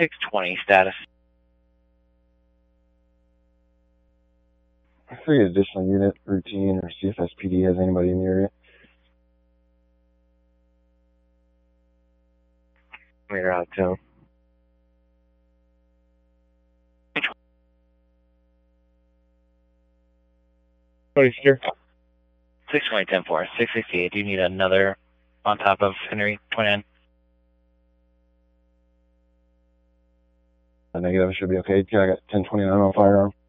620 status. I figured additional unit, routine, or CFSPD has anybody in the area. We're out too. Here. 620, 10-4, 668. Do you need another on top of Henry 29? Negative, should be okay. Yeah, I got 1029 on firearm.